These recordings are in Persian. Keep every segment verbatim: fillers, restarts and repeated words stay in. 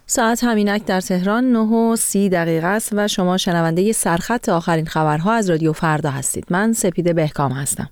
ساعت همینک در تهران نه و سی دقیقه است و شما شنونده سرخط آخرین خبرها از رادیو فردا هستید. من سپیده بهکام هستم.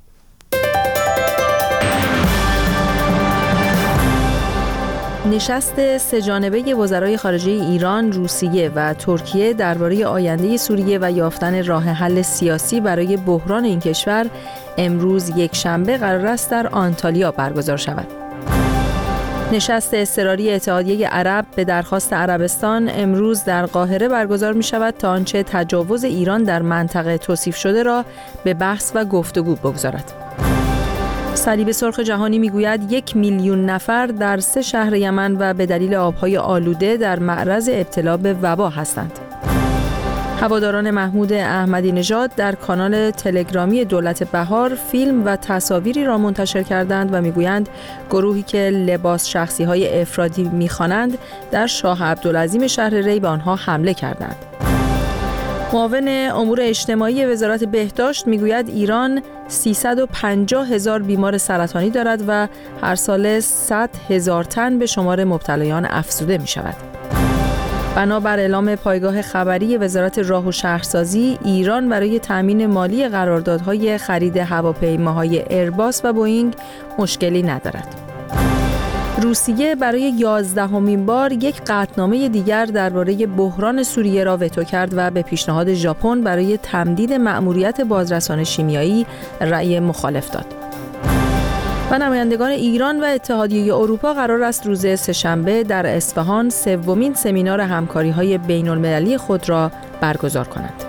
نشست سه‌جانبه وزرای خارجه ایران، روسیه و ترکیه درباره آینده سوریه و یافتن راه حل سیاسی برای بحران این کشور امروز یکشنبه قرار است در آنتالیا برگزار شود. نشست اضطراری اتحادیه عرب به درخواست عربستان امروز در قاهره برگزار می شود تا آنچه تجاوز ایران در منطقه توصیف شده را به بحث و گفتگو بگذارد. صلیب سرخ جهانی میگوید یک میلیون نفر در سه شهر یمن و به دلیل آبهای آلوده در معرض ابتلا به وبا هستند. هواداران محمود احمدی نژاد در کانال تلگرامی دولت بهار فیلم و تصاویری را منتشر کردند و میگویند گروهی که لباس شخصی‌های افرادی می‌خوانند در شاه عبدالعظیم شهر ری به آنها حمله کردند. معاون امور اجتماعی وزارت بهداشت میگوید ایران سیصد و پنجاه هزار بیمار سرطانی دارد و هر ساله صد هزار تن به شمار مبتلایان افزوده می شود. بنابر اعلام پایگاه خبری وزارت راه و شهرسازی، ایران برای تأمین مالی قراردادهای خرید هواپیماهای ایرباس و بوئینگ مشکلی ندارد. روسیه برای یازدهمین بار یک قطعنامه دیگر درباره بحران سوریه را وتو کرد و به پیشنهاد ژاپن برای تمدید مأموریت بازرسان شیمیایی رأی مخالف داد. و نمایندگان ایران و اتحادیه اروپا قرار است روز سه‌شنبه در اصفهان سومین سمینار همکاری‌های بین‌المللی خود را برگزار کنند.